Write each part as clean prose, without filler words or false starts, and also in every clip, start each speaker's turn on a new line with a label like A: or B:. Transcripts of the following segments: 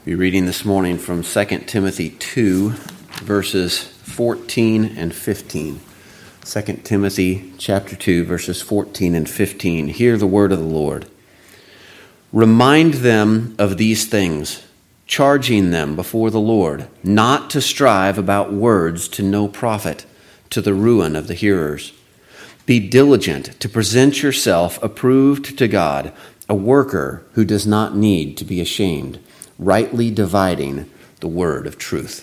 A: Be reading this morning from 2 Timothy 2, verses 14 and 15. 2 Timothy chapter 2, verses 14 and 15. Hear the word of the Lord. Remind them of these things, charging them before the Lord, not to strive about words to no profit, to the ruin of the hearers. Be diligent to present yourself approved to God, a worker who does not need to be ashamed, rightly dividing the word of truth.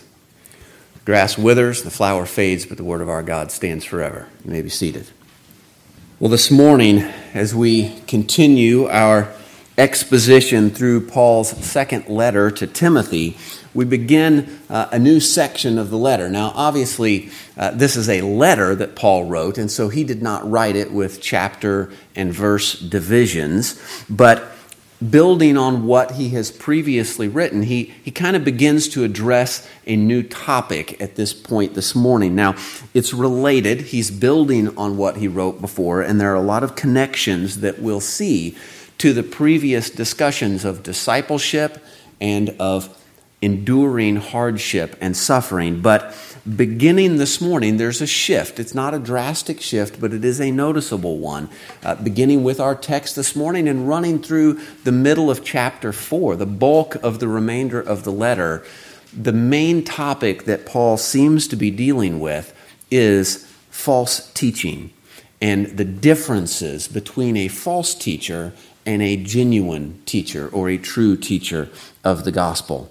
A: Grass withers, the flower fades, but the word of our God stands forever. You may be seated. Well, this morning, as we continue our exposition through Paul's second letter to Timothy, we begin a new section of the letter. Now, obviously, this is a letter that Paul wrote, and so he did not write it with chapter and verse divisions, but building on what he has previously written, he kind of begins to address a new topic at this point this morning. Now, it's related. He's building on what he wrote before, and there are a lot of connections that we'll see to the previous discussions of discipleship and of enduring hardship and suffering. But beginning this morning, there's a shift. It's not a drastic shift, but it is a noticeable one. Beginning with our text this morning and running through the middle of chapter 4, the bulk of the remainder of the letter, the main topic that Paul seems to be dealing with is false teaching and the differences between a false teacher and a genuine teacher or a true teacher of the gospel.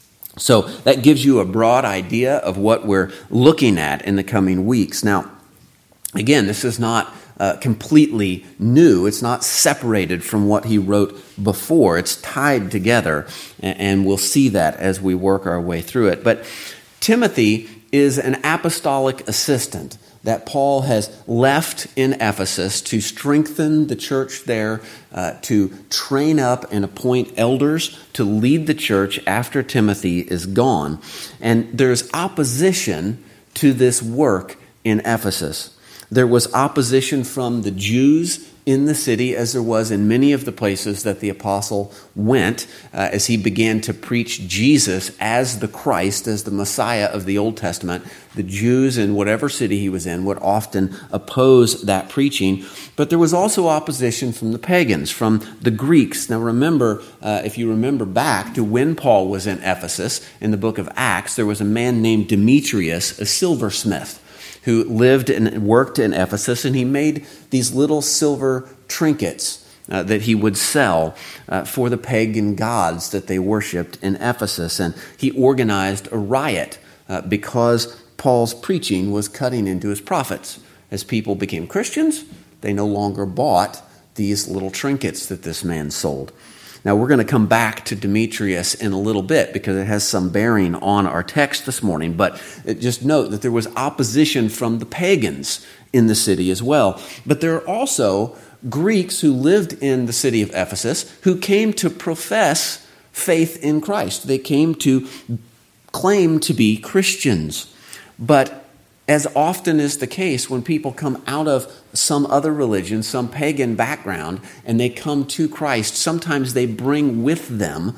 A: So that gives you a broad idea of what we're looking at in the coming weeks. Now, again, this is not completely new. It's not separated from what he wrote before. It's tied together, and we'll see that as we work our way through it. But Timothy is an apostolic assistant that Paul has left in Ephesus to strengthen the church there, to train up and appoint elders to lead the church after Timothy is gone. And there's opposition to this work in Ephesus. There was opposition from the Jews in the city, as there was in many of the places that the apostle went, as he began to preach Jesus as the Christ, as the Messiah of the Old Testament. The Jews in whatever city he was in would often oppose that preaching. But there was also opposition from the pagans, from the Greeks. Now remember, if you remember back to when Paul was in Ephesus, in the book of Acts, there was a man named Demetrius, a silversmith, who lived and worked in Ephesus, and he made these little silver trinkets that he would sell for the pagan gods that they worshipped in Ephesus. And he organized a riot because Paul's preaching was cutting into his profits. As people became Christians, they no longer bought these little trinkets that this man sold. Now, we're going to come back to Demetrius in a little bit because it has some bearing on our text this morning. But just note that there was opposition from the pagans in the city as well. But there are also Greeks who lived in the city of Ephesus who came to profess faith in Christ. They came to claim to be Christians. But as often is the case, when people come out of some other religion, some pagan background, and they come to Christ, sometimes they bring with them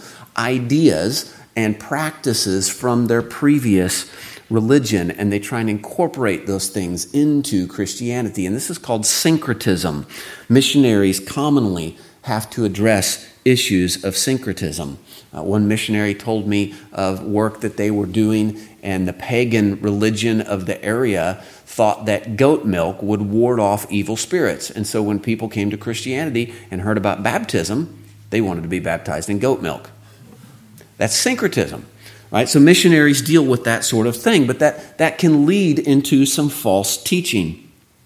A: ideas and practices from their previous religion, and they try and incorporate those things into Christianity. And this is called syncretism. Missionaries commonly have to address issues of syncretism. One missionary told me of work that they were doing, and the pagan religion of the area thought that goat milk would ward off evil spirits. And so when people came to Christianity and heard about baptism, they wanted to be baptized in goat milk. That's syncretism, right? So missionaries deal with that sort of thing, but that can lead into some false teaching.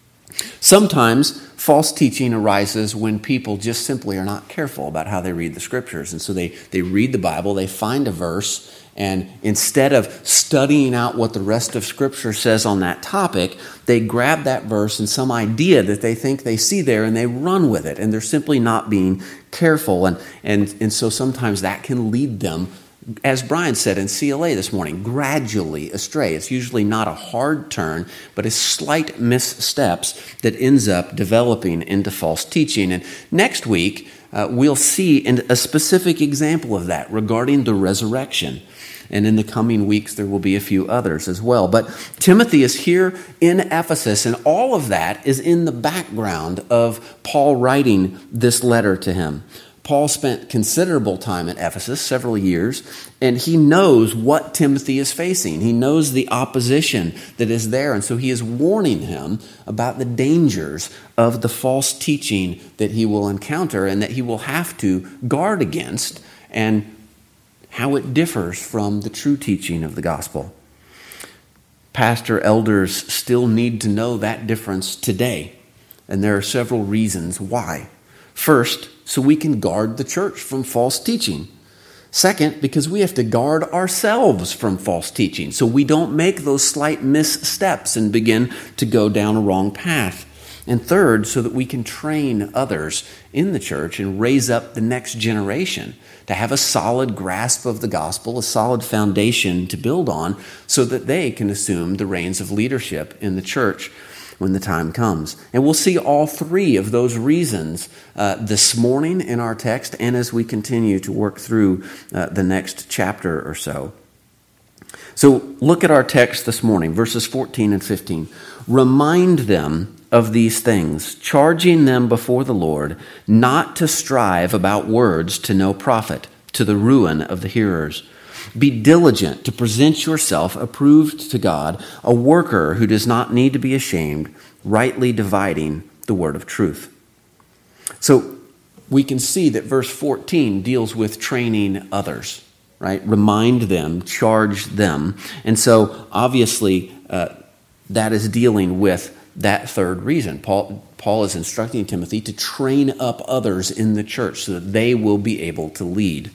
A: Sometimes false teaching arises when people just simply are not careful about how they read the scriptures. And so they read the Bible, they find a verse, and instead of studying out what the rest of Scripture says on that topic, they grab that verse and some idea that they think they see there and they run with it. And they're simply not being careful. And so sometimes that can lead them as Brian said in CLA this morning, gradually astray. It's usually not a hard turn, but a slight missteps that ends up developing into false teaching. And next week, we'll see a specific example of that regarding the resurrection. And in the coming weeks, there will be a few others as well. But Timothy is here in Ephesus, and all of that is in the background of Paul writing this letter to him. Paul spent considerable time at Ephesus, several years, and he knows what Timothy is facing. He knows the opposition that is there, and so he is warning him about the dangers of the false teaching that he will encounter and that he will have to guard against, and how it differs from the true teaching of the gospel. Pastor elders still need to know that difference today, and there are several reasons why. First, so we can guard the church from false teaching. Second, because we have to guard ourselves from false teaching, so we don't make those slight missteps and begin to go down a wrong path. And third, so that we can train others in the church and raise up the next generation to have a solid grasp of the gospel, a solid foundation to build on, so that they can assume the reins of leadership in the church when the time comes. And we'll see all three of those reasons this morning in our text and as we continue to work through the next chapter or so. So look at our text this morning, verses 14 and 15. Remind them of these things, charging them before the Lord not to strive about words to no profit, to the ruin of the hearers. Be diligent to present yourself approved to God, a worker who does not need to be ashamed, rightly dividing the word of truth. So we can see that verse 14 deals with training others, right? Remind them, charge them. And so obviously that is dealing with that third reason. Paul is instructing Timothy to train up others in the church so that they will be able to lead.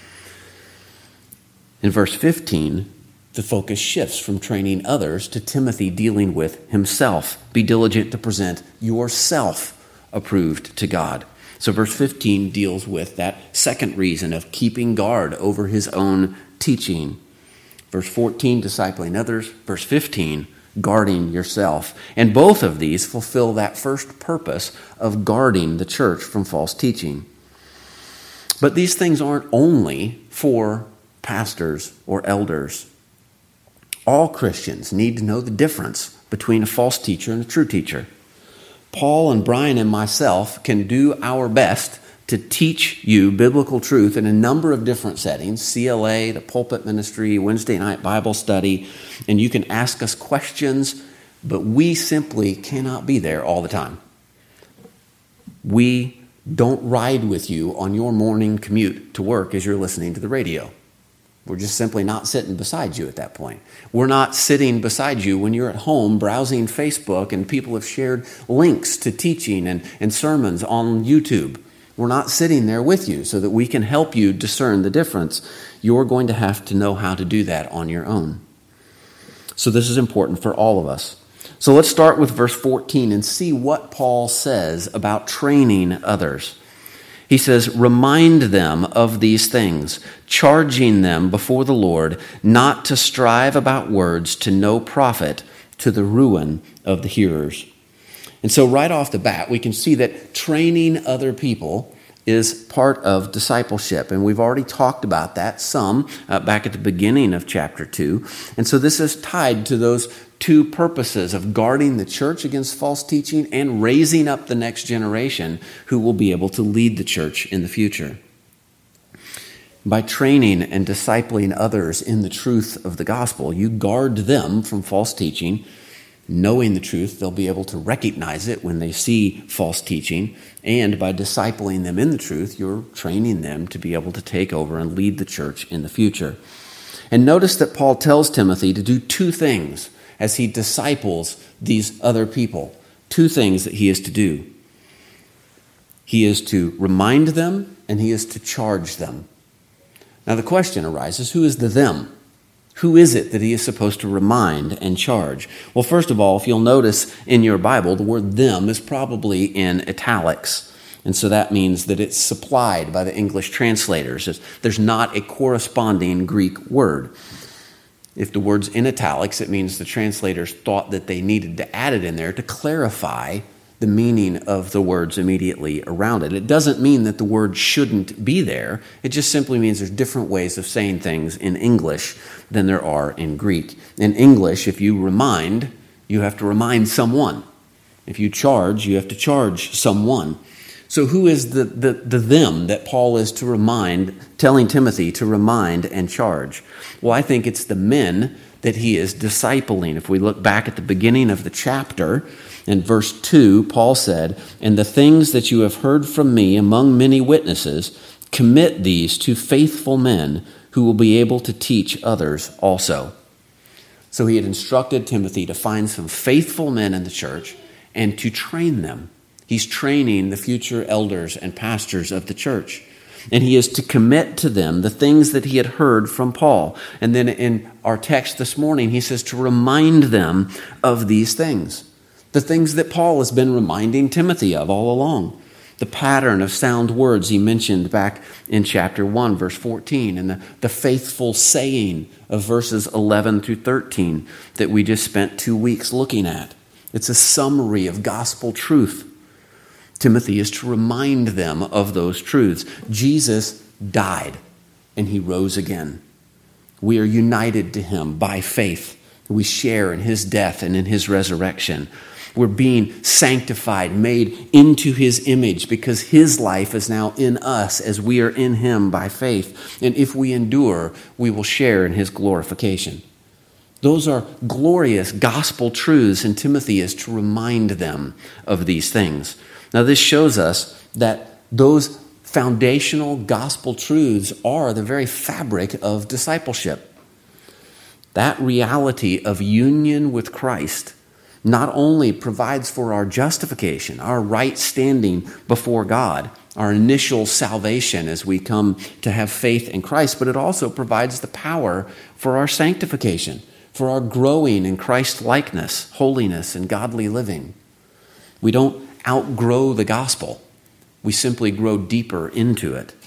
A: In verse 15, the focus shifts from training others to Timothy dealing with himself. Be diligent to present yourself approved to God. So verse 15 deals with that second reason of keeping guard over his own teaching. Verse 14, discipling others. Verse 15, guarding yourself. And both of these fulfill that first purpose of guarding the church from false teaching. But these things aren't only for pastors or elders. All Christians need to know the difference between a false teacher and a true teacher. Paul and Brian and myself can do our best to teach you biblical truth in a number of different settings, CLA, the pulpit ministry, Wednesday night Bible study, and you can ask us questions, but we simply cannot be there all the time. We don't ride with you on your morning commute to work as you're listening to the radio. We're just simply not sitting beside you at that point. We're not sitting beside you when you're at home browsing Facebook and people have shared links to teaching and sermons on YouTube. We're not sitting there with you so that we can help you discern the difference. You're going to have to know how to do that on your own. So this is important for all of us. So let's start with verse 14 and see what Paul says about training others. He says, remind them of these things, charging them before the Lord not to strive about words to no profit, to the ruin of the hearers. And so right off the bat, we can see that training other people is part of discipleship. And we've already talked about that some back at the beginning of chapter 2. And so this is tied to those two purposes of guarding the church against false teaching and raising up the next generation who will be able to lead the church in the future. By training and discipling others in the truth of the gospel, you guard them from false teaching. Knowing the truth, they'll be able to recognize it when they see false teaching. And by discipling them in the truth, you're training them to be able to take over and lead the church in the future. And notice that Paul tells Timothy to do two things as he disciples these other people. Two things that he is to do. He is to remind them and he is to charge them. Now the question arises, who is the them? Who is it that he is supposed to remind and charge? Well, first of all, if you'll notice in your Bible, the word them is probably in italics. And so that means that it's supplied by the English translators. There's not a corresponding Greek word. If the word's in italics, it means the translators thought that they needed to add it in there to clarify the meaning of the words immediately around it. It doesn't mean that the word shouldn't be there. It just simply means there's different ways of saying things in English than there are in Greek. In English, if you remind, you have to remind someone. If you charge, you have to charge someone. So who is the them that Paul is to remind, telling Timothy to remind and charge? Well, I think it's the men that he is discipling. If we look back at the beginning of the chapter, in verse 2, Paul said, "And the things that you have heard from me among many witnesses, commit these to faithful men who will be able to teach others also." So he had instructed Timothy to find some faithful men in the church and to train them. He's training the future elders and pastors of the church. And he is to commit to them the things that he had heard from Paul. And then in our text this morning, he says to remind them of these things. The things that Paul has been reminding Timothy of all along. The pattern of sound words he mentioned back in chapter 1, verse 14, and the faithful saying of verses 11 through 13 that we just spent 2 weeks looking at. It's a summary of gospel truth. Timothy is to remind them of those truths. Jesus died and he rose again. We are united to him by faith. We share in his death and in his resurrection. We're being sanctified, made into his image because his life is now in us as we are in him by faith. And if we endure, we will share in his glorification. Those are glorious gospel truths, and Timothy is to remind them of these things. Now, this shows us that those foundational gospel truths are the very fabric of discipleship. That reality of union with Christ not only provides for our justification, our right standing before God, our initial salvation as we come to have faith in Christ, but it also provides the power for our sanctification, for our growing in Christ-likeness, holiness, and godly living. We don't outgrow the gospel. We simply grow deeper into it.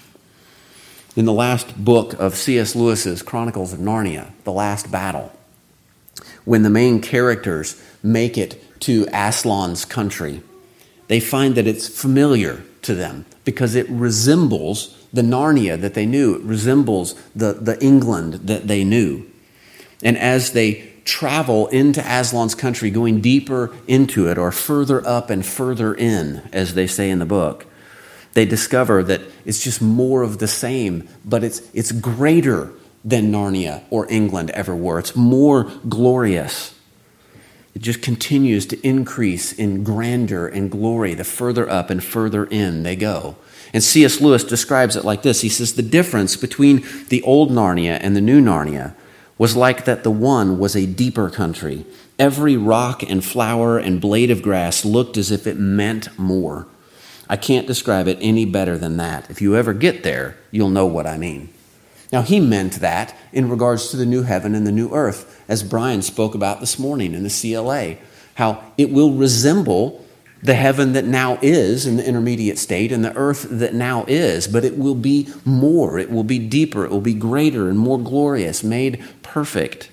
A: In the last book of C.S. Lewis's Chronicles of Narnia, The Last Battle, when the main characters make it to Aslan's country, they find that it's familiar to them because it resembles the Narnia that they knew. It resembles the England that they knew. And as they travel into Aslan's country, going deeper into it or further up and further in, as they say in the book, they discover that it's just more of the same, but it's greater than Narnia or England ever were. It's more glorious. It just continues to increase in grandeur and glory the further up and further in they go. And C.S. Lewis describes it like this. He says, the difference between the old Narnia and the new Narnia was like that the one was a deeper country. Every rock and flower and blade of grass looked as if it meant more. I can't describe it any better than that. If you ever get there, you'll know what I mean. Now, he meant that in regards to the new heaven and the new earth, as Brian spoke about this morning in the CLA, how it will resemble the heaven that now is in the intermediate state and the earth that now is, but it will be more, it will be deeper, it will be greater and more glorious, made perfect.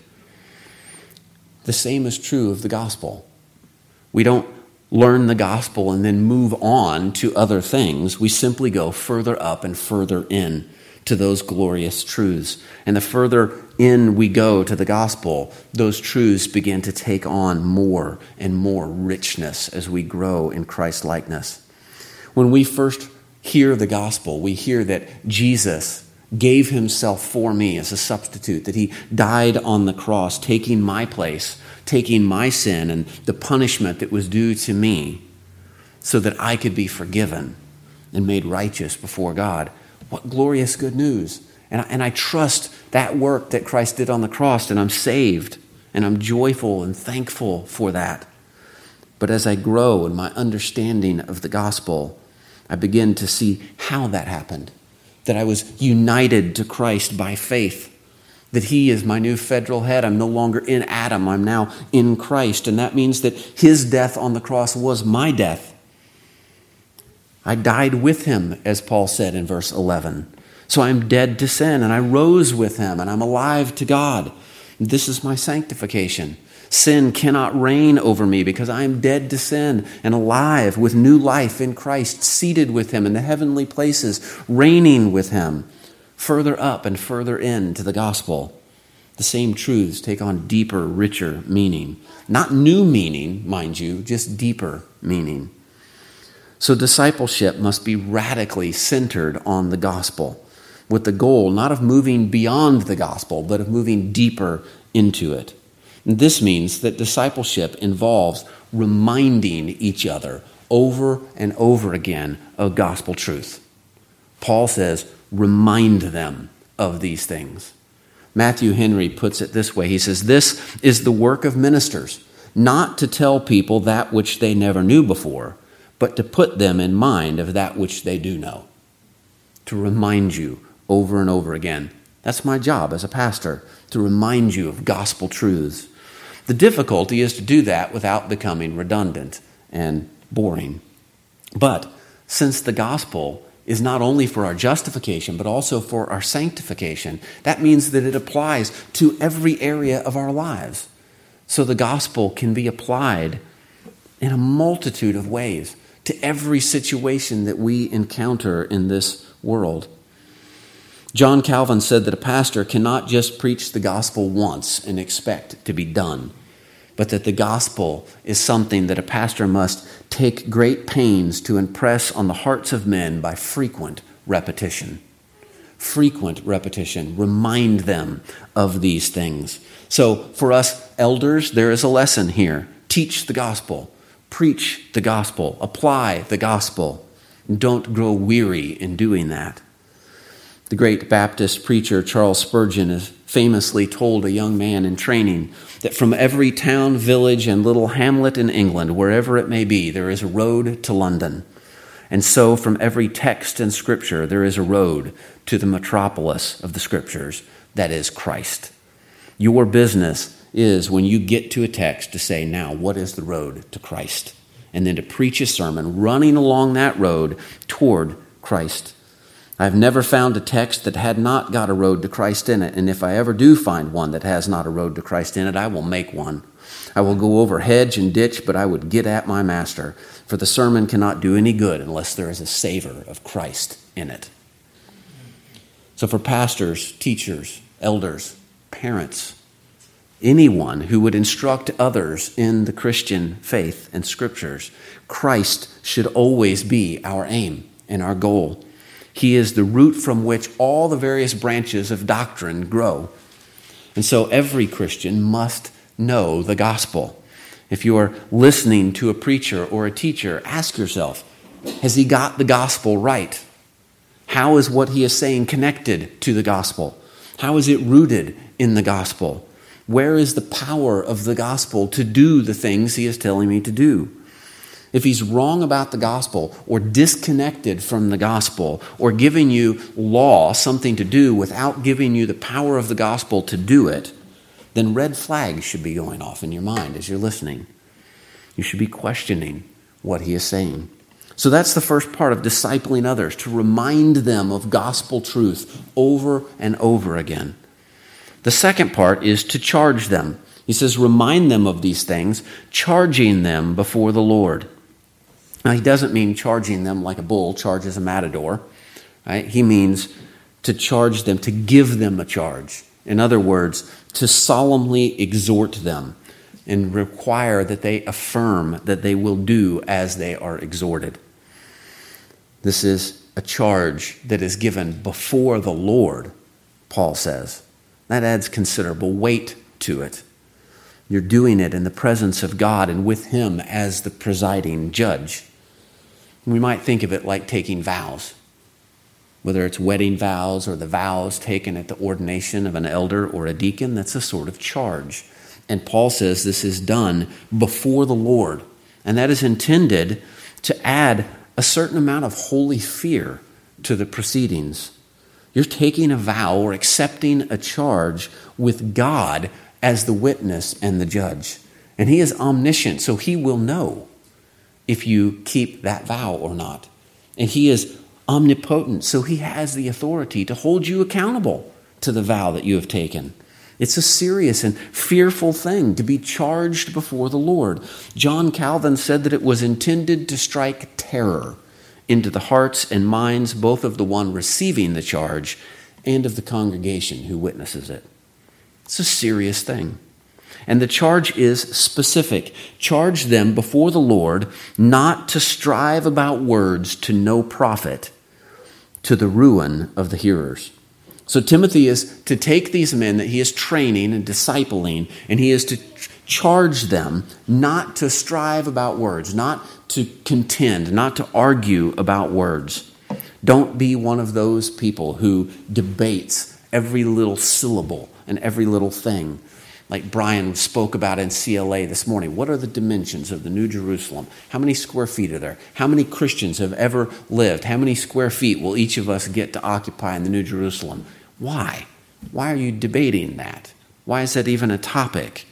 A: The same is true of the gospel. We don't learn the gospel and then move on to other things. We simply go further up and further in to those glorious truths. And the further in we go to the gospel, those truths begin to take on more and more richness as we grow in Christ-likeness. When we first hear the gospel, we hear that Jesus gave himself for me as a substitute, that he died on the cross, taking my place, taking my sin and the punishment that was due to me so that I could be forgiven and made righteous before God. What glorious good news. And I trust that work that Christ did on the cross, and I'm saved, and I'm joyful and thankful for that. But as I grow in my understanding of the gospel, I begin to see how that happened, that I was united to Christ by faith, that he is my new federal head. I'm no longer in Adam, I'm now in Christ, and that means that his death on the cross was my death. I died with him, as Paul said in verse 11. So I'm dead to sin, and I rose with him, and I'm alive to God. This is my sanctification. Sin cannot reign over me because I am dead to sin and alive with new life in Christ, seated with him in the heavenly places, reigning with him, further up and further into the gospel. The same truths take on deeper, richer meaning. Not new meaning, mind you, just deeper meaning. So discipleship must be radically centered on the gospel, with the goal not of moving beyond the gospel, but of moving deeper into it. And this means that discipleship involves reminding each other over and over again of gospel truth. Paul says, remind them of these things. Matthew Henry puts it this way. He says, this is the work of ministers, not to tell people that which they never knew before, but to put them in mind of that which they do know. To remind you over and over again. That's my job as a pastor, to remind you of gospel truths. The difficulty is to do that without becoming redundant and boring. But since the gospel is not only for our justification, but also for our sanctification, that means that it applies to every area of our lives. So the gospel can be applied in a multitude of ways to every situation that we encounter in this world. John Calvin said that a pastor cannot just preach the gospel once and expect it to be done, but that the gospel is something that a pastor must take great pains to impress on the hearts of men by frequent repetition. Frequent repetition. Remind them of these things. So for us elders, there is a lesson here. Teach the gospel. Preach the gospel. Apply the gospel. Don't grow weary in doing that. The great Baptist preacher Charles Spurgeon has famously told a young man in training that from every town, village, and little hamlet in England, wherever it may be, there is a road to London. And so from every text in Scripture, there is a road to the metropolis of the Scriptures, that is Christ. Your business is, when you get to a text, to say, now, what is the road to Christ? And then to preach a sermon running along that road toward Christ. I've never found a text that had not got a road to Christ in it. And if I ever do find one that has not a road to Christ in it, I will make one. I will go over hedge and ditch, but I would get at my master. For the sermon cannot do any good unless there is a savor of Christ in it. So for pastors, teachers, elders, parents, anyone who would instruct others in the Christian faith and Scriptures, Christ should always be our aim and our goal. He is the root from which all the various branches of doctrine grow. And so every Christian must know the gospel. If you are listening to a preacher or a teacher, ask yourself, has he got the gospel right? How is what he is saying connected to the gospel? How is it rooted in the gospel? Where is the power of the gospel to do the things he is telling me to do? If he's wrong about the gospel or disconnected from the gospel or giving you law, something to do without giving you the power of the gospel to do it, then red flags should be going off in your mind as you're listening. You should be questioning what he is saying. So that's the first part of discipling others, to remind them of gospel truth over and over again. The second part is to charge them. He says, remind them of these things, charging them before the Lord. Now, he doesn't mean charging them like a bull charges a matador. Right? He means to charge them, to give them a charge. In other words, to solemnly exhort them and require that they affirm that they will do as they are exhorted. This is a charge that is given before the Lord, Paul says. That adds considerable weight to it. You're doing it in the presence of God and with him as the presiding judge. We might think of it like taking vows, whether it's wedding vows or the vows taken at the ordination of an elder or a deacon. That's a sort of charge. And Paul says this is done before the Lord. And that is intended to add a certain amount of holy fear to the proceedings. You're taking a vow or accepting a charge with God as the witness and the judge. And he is omniscient, so he will know if you keep that vow or not. And he is omnipotent, so he has the authority to hold you accountable to the vow that you have taken. It's a serious and fearful thing to be charged before the Lord. John Calvin said that it was intended to strike terror into the hearts and minds both of the one receiving the charge and of the congregation who witnesses it. It's a serious thing. And the charge is specific. Charge them before the Lord not to strive about words to no profit, to the ruin of the hearers. So Timothy is to take these men that he is training and discipling, and he is to charge them not to strive about words, not to contend, not to argue about words. Don't be one of those people who debates every little syllable and every little thing. Like Brian spoke about in CLA this morning. What are the dimensions of the New Jerusalem? How many square feet are there? How many Christians have ever lived? How many square feet will each of us get to occupy in the New Jerusalem? Why? Why are you debating that? Why is that even a topic?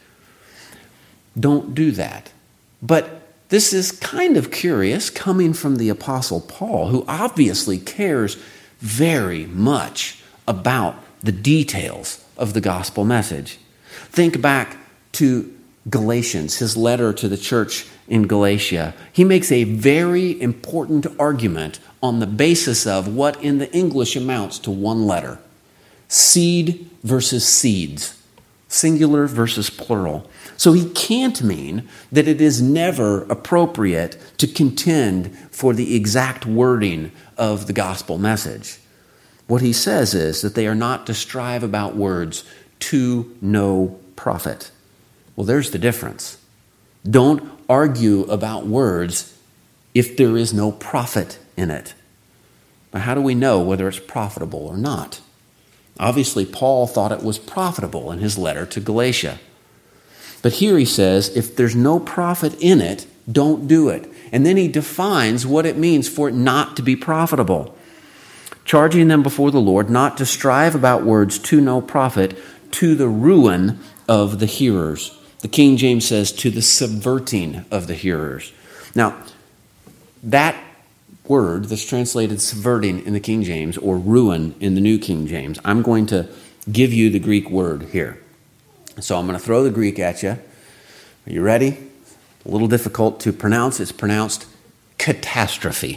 A: Don't do that. But this is kind of curious coming from the Apostle Paul, who obviously cares very much about the details of the gospel message. Think back to Galatians, his letter to the church in Galatia. He makes a very important argument on the basis of what in the English amounts to one letter. Seed versus seeds. Singular versus plural. So he can't mean that it is never appropriate to contend for the exact wording of the gospel message. What he says is that they are not to strive about words to no profit. Well, there's the difference. Don't argue about words if there is no profit in it. But how do we know whether it's profitable or not? Obviously, Paul thought it was profitable in his letter to Galatia. But here he says, if there's no profit in it, don't do it. And then he defines what it means for it not to be profitable. Charging them before the Lord not to strive about words to no profit, to the ruin of the hearers. The King James says, to the subverting of the hearers. Now, that word that's translated subverting in the King James or ruin in the New King James, I'm going to give you the Greek word here. So I'm going to throw the Greek at you. Are you ready? A little difficult to pronounce. It's pronounced catastrophe.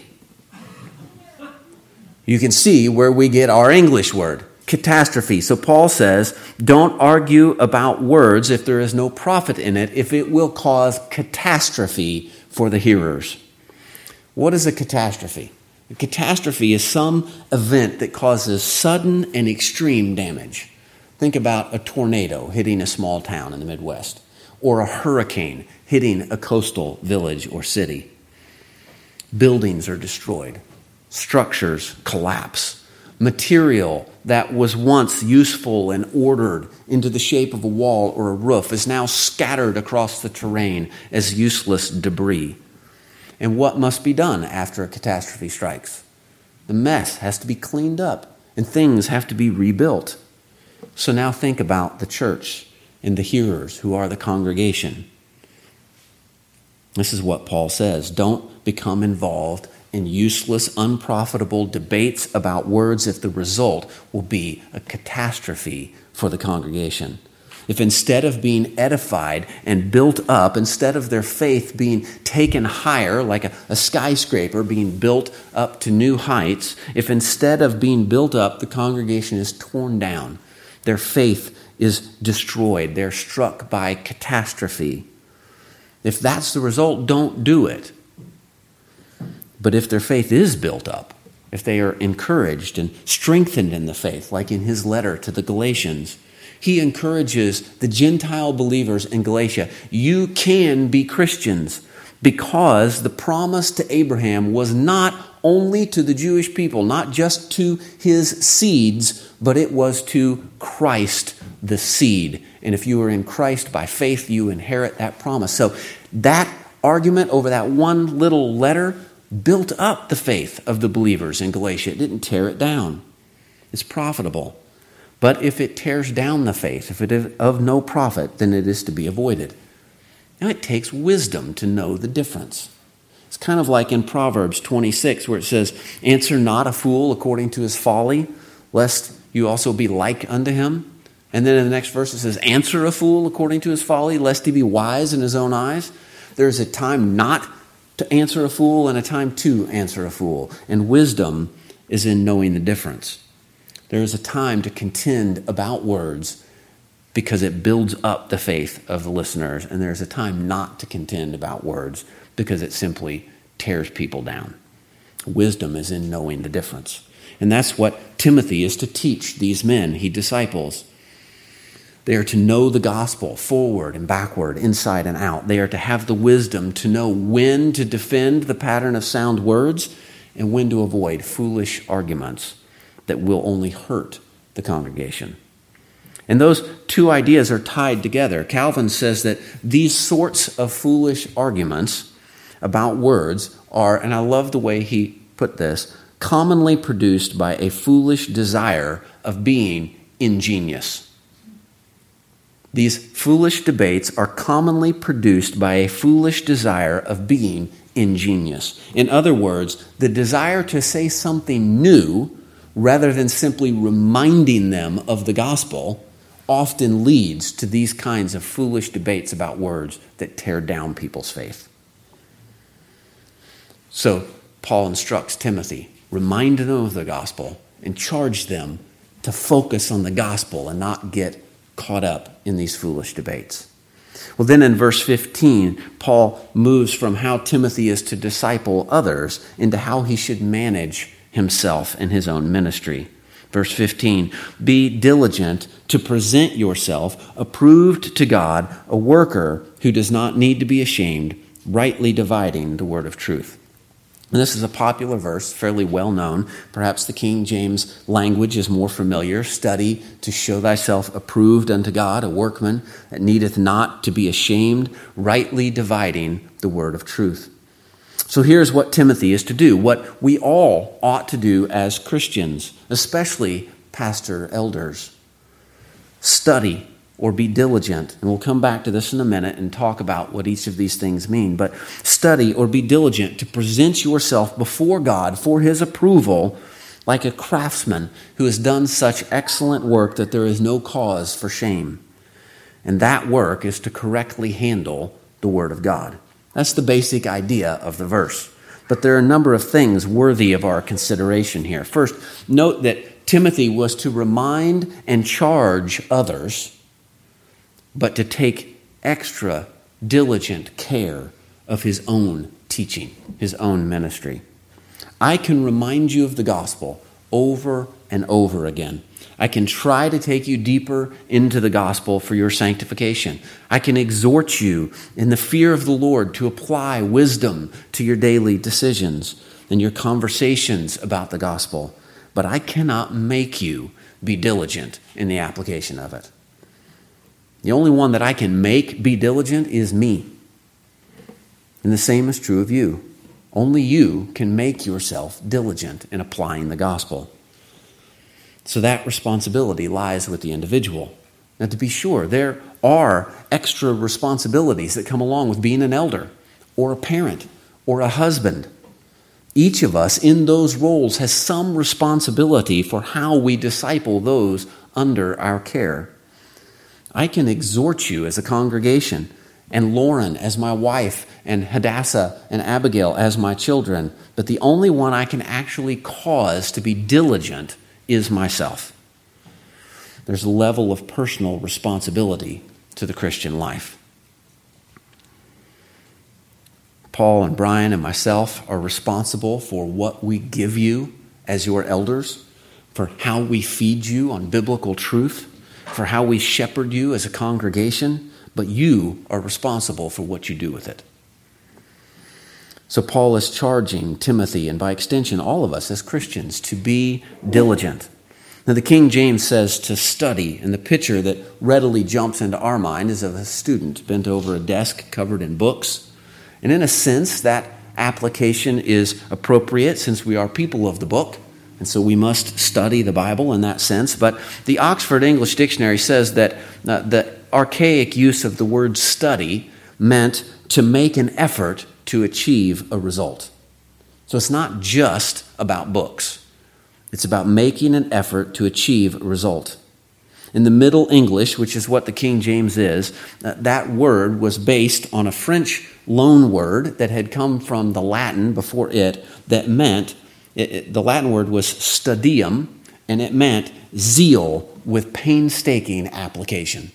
A: You can see where we get our English word, catastrophe. So Paul says, don't argue about words if there is no profit in it, if it will cause catastrophe for the hearers. What is a catastrophe? A catastrophe is some event that causes sudden and extreme damage. Think about a tornado hitting a small town in the Midwest, or a hurricane hitting a coastal village or city. Buildings are destroyed. Structures collapse. Material that was once useful and ordered into the shape of a wall or a roof is now scattered across the terrain as useless debris. And what must be done after a catastrophe strikes? The mess has to be cleaned up and things have to be rebuilt. So now think about the church and the hearers who are the congregation. This is what Paul says. Don't become involved in useless, unprofitable debates about words if the result will be a catastrophe for the congregation. If instead of being edified and built up, instead of their faith being taken higher, like a skyscraper being built up to new heights, if instead of being built up, the congregation is torn down, their faith is destroyed, they're struck by catastrophe. If that's the result, don't do it. But if their faith is built up, if they are encouraged and strengthened in the faith, like in his letter to the Galatians, he encourages the Gentile believers in Galatia, you can be Christians because the promise to Abraham was not only to the Jewish people, not just to his seeds, but it was to Christ, the seed. And if you are in Christ by faith, you inherit that promise. So that argument over that one little letter built up the faith of the believers in Galatia. It didn't tear it down. It's profitable. But if it tears down the faith, if it is of no profit, then it is to be avoided. Now it takes wisdom to know the difference. It's kind of like in Proverbs 26 where it says, "Answer not a fool according to his folly, lest you also be like unto him." And then in the next verse it says, "Answer a fool according to his folly, lest he be wise in his own eyes." There's a time not to answer a fool and a time to answer a fool. And wisdom is in knowing the difference. There is a time to contend about words because it builds up the faith of the listeners. And there's a time not to contend about words because it simply tears people down. Wisdom is in knowing the difference. And that's what Timothy is to teach these men he disciples. They are to know the gospel forward and backward, inside and out. They are to have the wisdom to know when to defend the pattern of sound words and when to avoid foolish arguments that will only hurt the congregation. And those two ideas are tied together. Calvin says that these sorts of foolish arguments about words are, and I love the way he put this, commonly produced by a foolish desire of being ingenious. These foolish debates are commonly produced by a foolish desire of being ingenious. In other words, the desire to say something new rather than simply reminding them of the gospel often leads to these kinds of foolish debates about words that tear down people's faith. So Paul instructs Timothy, remind them of the gospel and charge them to focus on the gospel and not get caught up in these foolish debates. Well, then in verse 15, Paul moves from how Timothy is to disciple others into how he should manage himself and his own ministry. Verse 15, be diligent to present yourself approved to God, a worker who does not need to be ashamed, rightly dividing the word of truth. And this is a popular verse, fairly well known. Perhaps the King James language is more familiar. Study to show thyself approved unto God, a workman that needeth not to be ashamed, rightly dividing the word of truth. So here's what Timothy is to do, what we all ought to do as Christians, especially pastor elders. Study or be diligent. And we'll come back to this in a minute and talk about what each of these things mean. But study or be diligent to present yourself before God for his approval like a craftsman who has done such excellent work that there is no cause for shame. And that work is to correctly handle the word of God. That's the basic idea of the verse. But there are a number of things worthy of our consideration here. First, note that Timothy was to remind and charge others, but to take extra diligent care of his own teaching, his own ministry. I can remind you of the gospel over and over again. I can try to take you deeper into the gospel for your sanctification. I can exhort you in the fear of the Lord to apply wisdom to your daily decisions and your conversations about the gospel. But I cannot make you be diligent in the application of it. The only one that I can make be diligent is me. And the same is true of you. Only you can make yourself diligent in applying the gospel. So that responsibility lies with the individual. Now, to be sure, there are extra responsibilities that come along with being an elder or a parent or a husband. Each of us in those roles has some responsibility for how we disciple those under our care. I can exhort you as a congregation, and Lauren as my wife, and Hadassah and Abigail as my children, but the only one I can actually cause to be diligent is myself. There's a level of personal responsibility to the Christian life. Paul and Brian and myself are responsible for what we give you as your elders, for how we feed you on biblical truth, for how we shepherd you as a congregation, but you are responsible for what you do with it. So Paul is charging Timothy, and by extension all of us as Christians, to be diligent. Now the King James says to study, and the picture that readily jumps into our mind is of a student bent over a desk covered in books. And in a sense, that application is appropriate since we are people of the book, and so we must study the Bible in that sense. But the Oxford English Dictionary says that the archaic use of the word study meant to make an effort to achieve a result. So it's not just about books. It's about making an effort to achieve a result. In the Middle English, which is what the King James is, that word was based on a French loan word that had come from the Latin before it that meant, the Latin word was studium, and it meant zeal with painstaking application.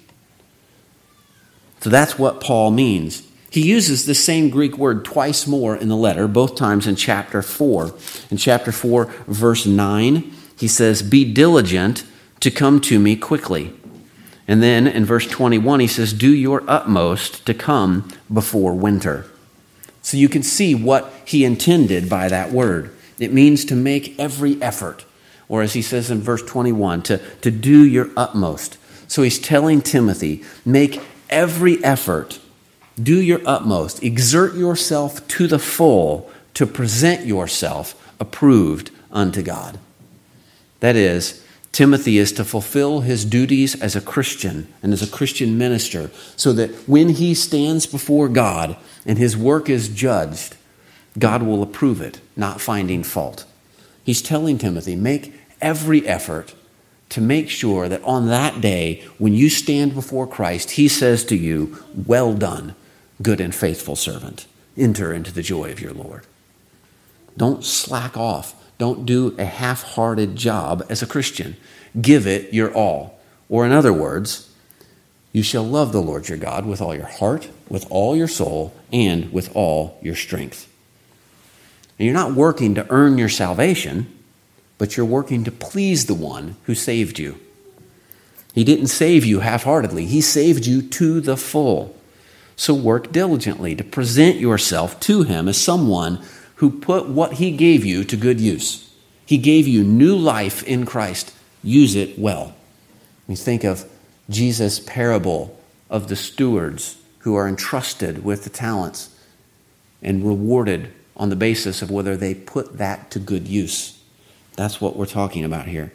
A: So that's what Paul means. He uses the same Greek word twice more in the letter, both times in chapter 4. In chapter 4, verse 9, he says, "Be diligent to come to me quickly." And then in verse 21, he says, "Do your utmost to come before winter." So you can see what he intended by that word. It means to make every effort. Or as he says in verse 21, to do your utmost. So he's telling Timothy, make every effort, do your utmost, exert yourself to the full to present yourself approved unto God. That is, Timothy is to fulfill his duties as a Christian and as a Christian minister so that when he stands before God and his work is judged, God will approve it, not finding fault. He's telling Timothy, make every effort to make sure that on that day, when you stand before Christ, he says to you, "Well done, good and faithful servant. Enter into the joy of your Lord." Don't slack off. Don't do a half-hearted job as a Christian. Give it your all. Or in other words, you shall love the Lord your God with all your heart, with all your soul, and with all your strength. And you're not working to earn your salvation, but you're working to please the one who saved you. He didn't save you half-heartedly. He saved you to the full. So work diligently to present yourself to him as someone who put what he gave you to good use. He gave you new life in Christ. Use it well. We think of Jesus' parable of the stewards who are entrusted with the talents and rewarded on the basis of whether they put that to good use. That's what we're talking about here.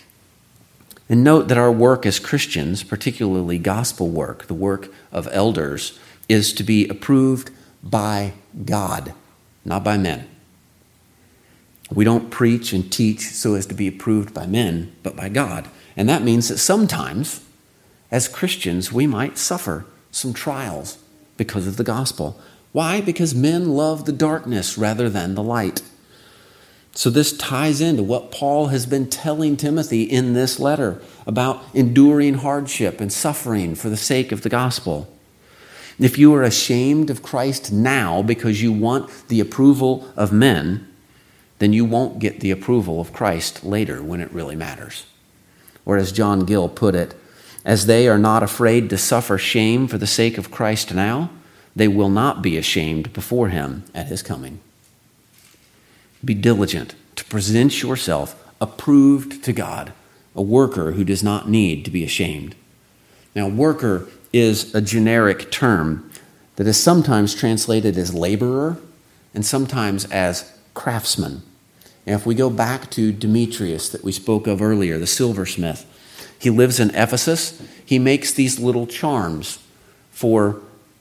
A: And note that our work as Christians, particularly gospel work, the work of elders, is to be approved by God, not by men. We don't preach and teach so as to be approved by men, but by God. And that means that sometimes, as Christians, we might suffer some trials because of the gospel. Why? Because men love the darkness rather than the light. So this ties into what Paul has been telling Timothy in this letter about enduring hardship and suffering for the sake of the gospel. If you are ashamed of Christ now because you want the approval of men, then you won't get the approval of Christ later when it really matters. Or as John Gill put it, as they are not afraid to suffer shame for the sake of Christ now, they will not be ashamed before him at his coming. Be diligent to present yourself approved to God, a worker who does not need to be ashamed. Now, worker is a generic term that is sometimes translated as laborer and sometimes as craftsman. And if we go back to Demetrius that we spoke of earlier, the silversmith, he lives in Ephesus. He makes these little charms for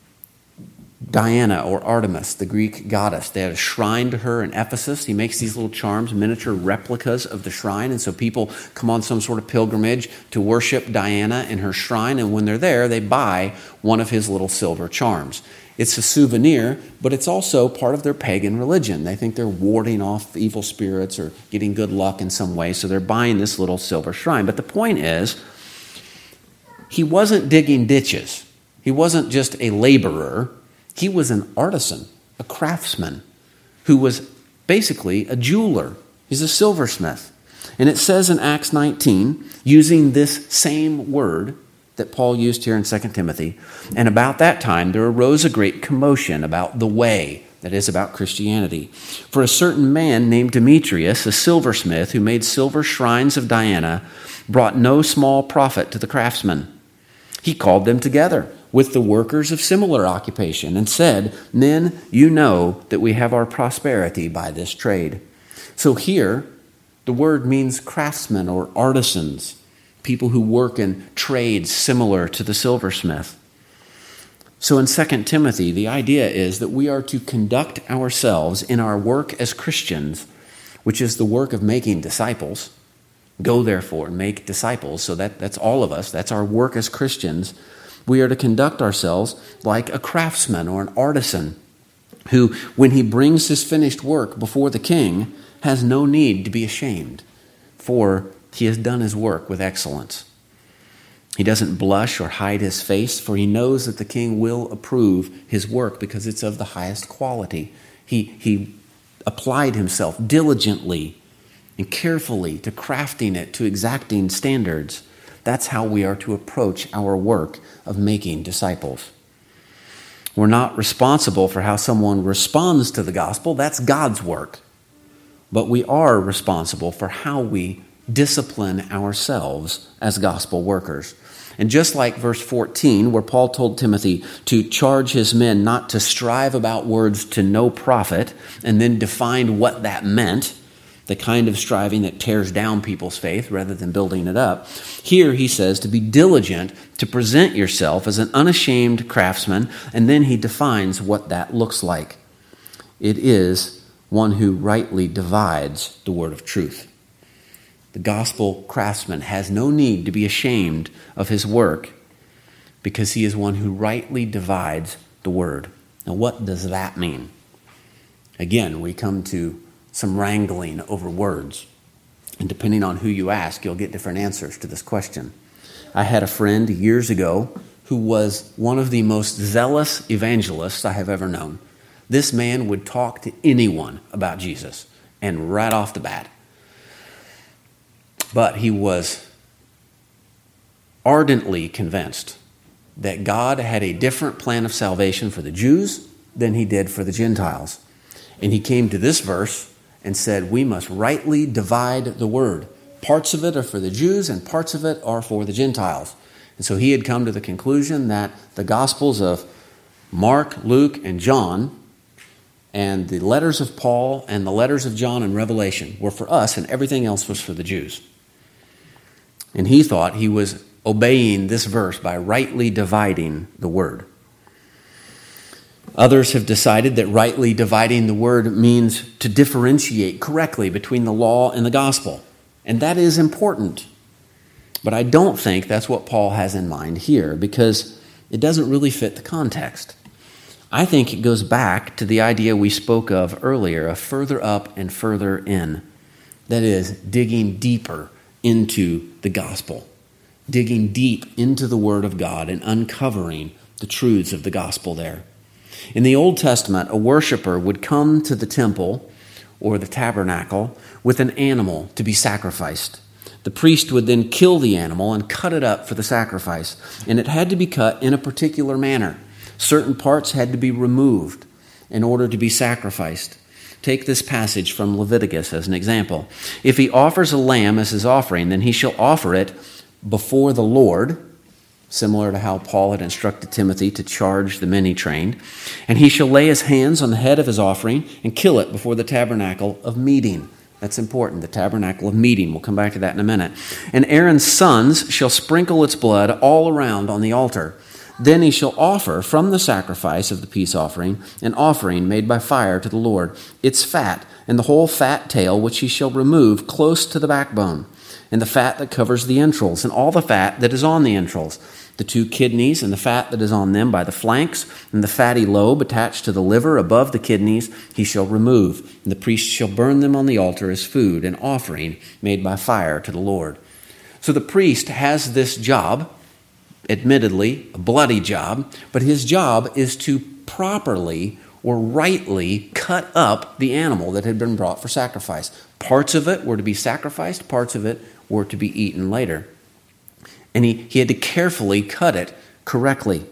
A: Diana or Artemis, the Greek goddess. They had a shrine to her in Ephesus. He makes these little charms, miniature replicas of the shrine. And so people come on some sort of pilgrimage to worship Diana in her shrine. And when they're there, they buy one of his little silver charms. It's a souvenir, but it's also part of their pagan religion. They think they're warding off evil spirits or getting good luck in some way. So they're buying this little silver shrine. But the point is, he wasn't digging ditches. He wasn't just a laborer. He was an artisan, a craftsman, who was basically a jeweler. He's a silversmith. And it says in Acts 19, using this same word that Paul used here in 2 Timothy, and about that time there arose a great commotion about the way, that is, about Christianity. For a certain man named Demetrius, a silversmith who made silver shrines of Diana, brought no small profit to the craftsmen. He called them together with the workers of similar occupation and said, "Men, you know that we have our prosperity by this trade." So here, the word means craftsmen or artisans, people who work in trades similar to the silversmith. So in 2 Timothy, the idea is that we are to conduct ourselves in our work as Christians, which is the work of making disciples. Go therefore and make disciples. So that's all of us. That's our work as Christians. We are to conduct ourselves like a craftsman or an artisan who, when he brings his finished work before the king, has no need to be ashamed, for he has done his work with excellence. He doesn't blush or hide his face, for he knows that the king will approve his work because it's of the highest quality. He applied himself diligently and carefully to crafting it to exacting standards. That's how we are to approach our work of making disciples. We're not responsible for how someone responds to the gospel. That's God's work. But we are responsible for how we discipline ourselves as gospel workers. And just like verse 14, where Paul told Timothy to charge his men not to strive about words to no profit, and then defined what that meant, the kind of striving that tears down people's faith rather than building it up. Here he says to be diligent to present yourself as an unashamed craftsman, and then he defines what that looks like. It is one who rightly divides the word of truth. The gospel craftsman has no need to be ashamed of his work because he is one who rightly divides the word. Now, what does that mean? Again, we come to some wrangling over words. And depending on who you ask, you'll get different answers to this question. I had a friend years ago who was one of the most zealous evangelists I have ever known. This man would talk to anyone about Jesus, and right off the bat. But he was ardently convinced that God had a different plan of salvation for the Jews than he did for the Gentiles. And he came to this verse and said, we must rightly divide the word. Parts of it are for the Jews and parts of it are for the Gentiles. And so he had come to the conclusion that the Gospels of Mark, Luke, and John, and the letters of Paul and the letters of John and Revelation were for us, and everything else was for the Jews. And he thought he was obeying this verse by rightly dividing the word. Others have decided that rightly dividing the word means to differentiate correctly between the law and the gospel. And that is important. But I don't think that's what Paul has in mind here, because it doesn't really fit the context. I think it goes back to the idea we spoke of earlier, of further up and further in. That is, digging deeper into the gospel, digging deep into the word of God and uncovering the truths of the gospel there. In the Old Testament, a worshiper would come to the temple or the tabernacle with an animal to be sacrificed. The priest would then kill the animal and cut it up for the sacrifice, and it had to be cut in a particular manner. Certain parts had to be removed in order to be sacrificed. Take this passage from Leviticus as an example. If he offers a lamb as his offering, then he shall offer it before the Lord, similar to how Paul had instructed Timothy to charge the men he trained. And he shall lay his hands on the head of his offering and kill it before the tabernacle of meeting. That's important, the tabernacle of meeting. We'll come back to that in a minute. And Aaron's sons shall sprinkle its blood all around on the altar. Then he shall offer from the sacrifice of the peace offering an offering made by fire to the Lord, its fat, and the whole fat tail which he shall remove close to the backbone, and the fat that covers the entrails, and all the fat that is on the entrails, the 2 kidneys, and the fat that is on them by the flanks, and the fatty lobe attached to the liver above the kidneys, he shall remove. And the priest shall burn them on the altar as food, an offering made by fire to the Lord. So the priest has this job, admittedly a bloody job, but his job is to properly or rightly cut up the animal that had been brought for sacrifice. Parts of it were to be sacrificed, parts of it were to be eaten later. And he had to carefully cut it correctly.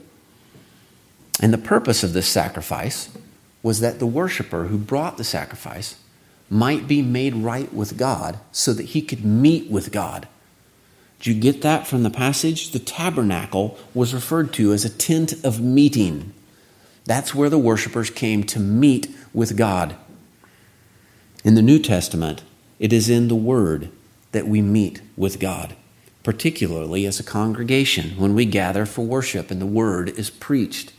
A: And the purpose of this sacrifice was that the worshiper who brought the sacrifice might be made right with God so that he could meet with God. Did you get that from the passage? The tabernacle was referred to as a tent of meeting. That's where the worshipers came to meet with God. In the New Testament, it is in the Word that we meet with God, particularly as a congregation when we gather for worship and the Word is preached.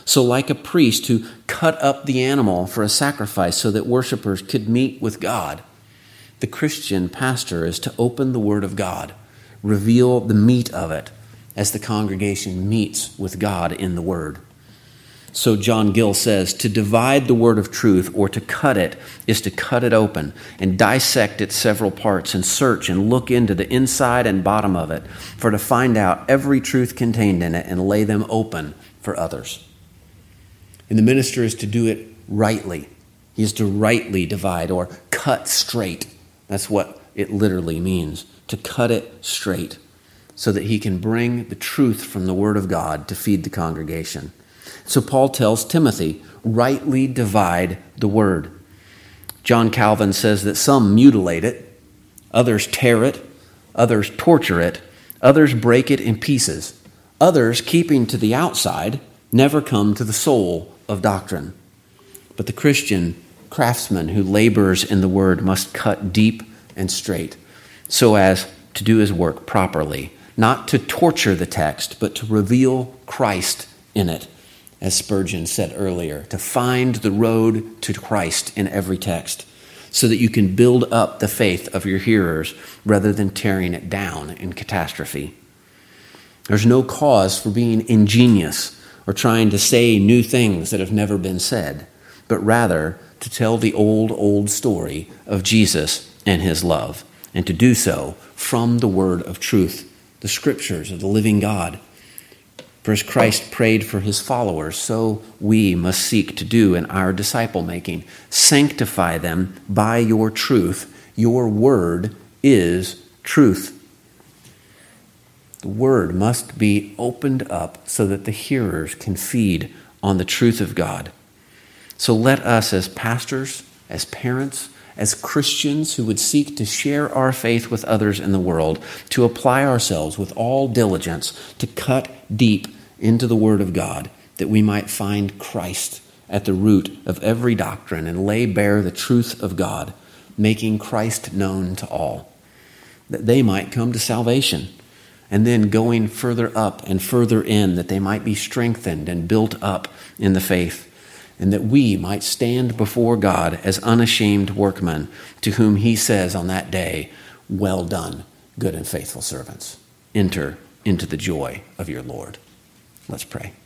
A: So like a priest who cut up the animal for a sacrifice so that worshipers could meet with God, the Christian pastor is to open the Word of God, reveal the meat of it as the congregation meets with God in the Word. So John Gill says, to divide the word of truth or to cut it is to cut it open and dissect its several parts and search and look into the inside and bottom of it for to find out every truth contained in it and lay them open for others. And the minister is to do it rightly. He is to rightly divide or cut straight. That's what it literally means, to cut it straight so that he can bring the truth from the word of God to feed the congregation. So Paul tells Timothy, rightly divide the word. John Calvin says that some mutilate it, others tear it, others torture it, others break it in pieces. Others, keeping to the outside, never come to the soul of doctrine. But the Christian craftsman who labors in the word must cut deep and straight so as to do his work properly, not to torture the text, but to reveal Christ in it. As Spurgeon said earlier, to find the road to Christ in every text so that you can build up the faith of your hearers rather than tearing it down in catastrophe. There's no cause for being ingenious or trying to say new things that have never been said, but rather to tell the old story of Jesus and his love, and to do so from the word of truth, the scriptures of the living God. For as Christ prayed for his followers, so we must seek to do in our disciple-making. Sanctify them by your truth. Your word is truth. The word must be opened up so that the hearers can feed on the truth of God. So let us as pastors, as parents, as Christians who would seek to share our faith with others in the world, to apply ourselves with all diligence to cut deep into the Word of God, that we might find Christ at the root of every doctrine and lay bare the truth of God, making Christ known to all, that they might come to salvation, and then going further up and further in, that they might be strengthened and built up in the faith, and that we might stand before God as unashamed workmen, to whom he says on that day, well done, good and faithful servants. Enter into the joy of your Lord. Let's pray.